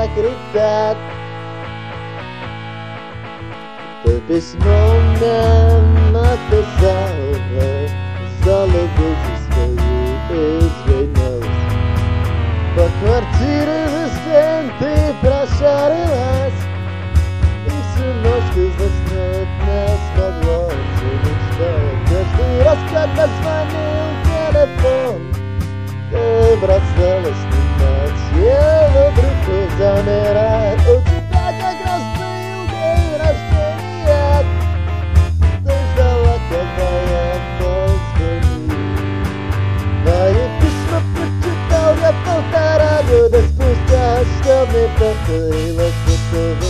секретарь. То письмо мне написала, за любовь свою извинилась. По квартире за стенкой прошарилась, и всю ночь ты заснуть не смогла. Каждый раз, когда звонил телефон, ты бросалась снимать, я вдруг замирает. У тебя как раз был день рождения, ты ждала, когда я позвоню. Твои письма прочитал я 1,5 года спустя, что мне повторилось, что